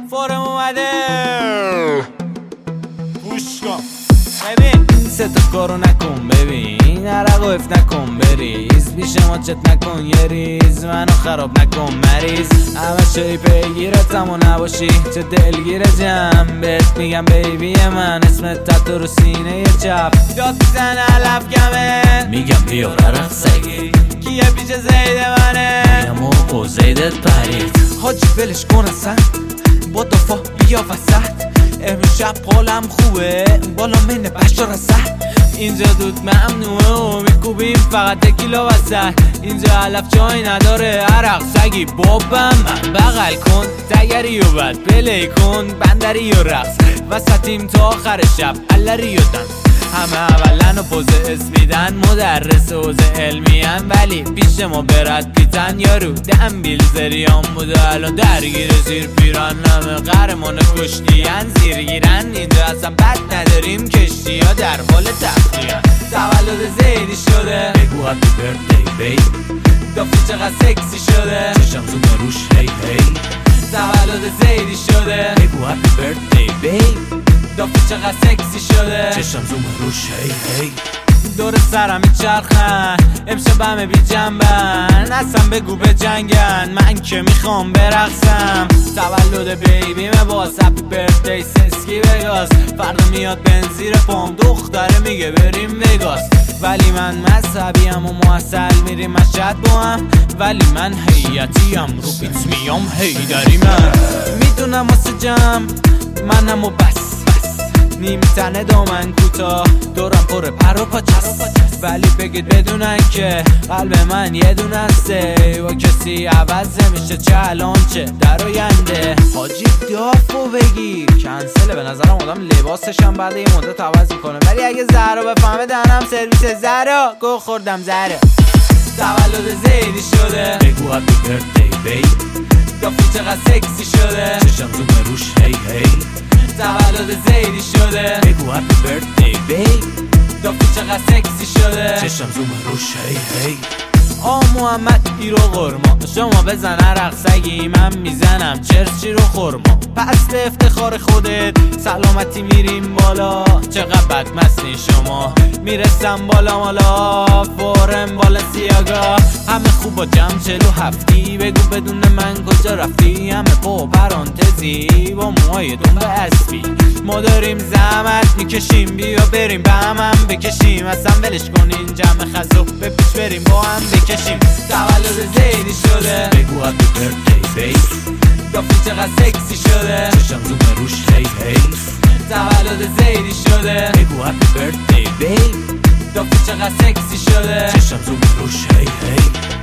فورم اومده گوش کن ببین سه تا کارو نکن ببین عرق و اف نکن بریز بیشه ما چت نکن یه ریز منو خراب نکن مریض همه شایی پیگیرتم و نباشی چه دلگیر جمع بهت میگم بیبی من اسمت تتو رو سینه چپ داد میزن علف گمه میگم بیار عرق سگی کیه پیش زید منه میگم او زیدت پرید حاجی بلش کن اصلا با دفاع بیا وسط امروز شب حالم خوبه بالا منه بشار رسد اینجا دود ممنوعه و میکوبیم فقط تکیلا وسط اینجا علف جای نداره عرق سگی بابم من بغل کن تگری و بد پلی کن بندری و رقص وسطیم تا آخر شب علری و دنس همه اولن و پوز اسم میدن مدرس حوزه علمیان ولی پیش ما برد پیتن یارو دنبیل زریان بوده الان درگیر زیر پیران همه قهرمان کشتیان زیر گیرن اینجا اصلا بد نداریم کشتی ها در حال تخلیان تولد زیدی شده بگو هپی برثدی بیب دافی چقدر سکسی شده چشم زوم روش هی هی تولد زیدی شده بگو هپی برثدی بیب دافی چقدر سکسی شده چشم زوم روش هی هی دور سرم میچرخن امشب همه بی جنبن اصلا بگو به جنگن من که میخوام برقصم تولد بیبیمه باز هپی برثدی سسکی وگاس فردا میاد بنزیر پام دختره میگه بریم وگاس ولی من مذهبیم و معسل میریم مشهد با هم ولی من هیئتیم رو بیت میام هیدری من میدونم واسه جمع منم و بس نیم تنه دامن کوتا دورم پر پر و پاچست ولی بگید بدونن که قلب من یه دونه هسته و کسی عوض نمیشه چه الان چه در آینده حاجی دافو بگیر کنسله به نظرم آدم لباسشم بعد یه مدت عوض میکنه ولی اگه زهرا بفهمه دهنم سرویس زهرا گو خوردم زهرا تولد زیدی شده بگو هپی برثدی بیب دافی چقدر سکسی شده چشم زوم روش هی هی تولد زیدی شده بگو هپی برثدی بیب دافی چقدر سکسی شده چشم زوم روش هی هی محمد ایرو قرما شما بزن عرق سگی من میزنم چرچی رو خورما پس به افتخار خودت سلامتی میریم بالا چقدر بدمستین شما میرسم بالا مالا فورم بالا سیاگا همه خوب با جمع 47 بگو بدون من کجا رفتی همه با پرانتزی با موهای دنبه اسبی ما داریم زحمت میکشیم بیا بریم به هم بکشیم اصلا ولش کنین جمع خزو به پیش بریم با هم بکشیم تولد زیدی شده بگو هپی برثدی بیب دافی چقدر سکسی شده چشم زوم روش هی هی تولد زیدی شده بگو هپی برثدی بیب دافی چقدر سکسی شده چشم زوم روش هی هی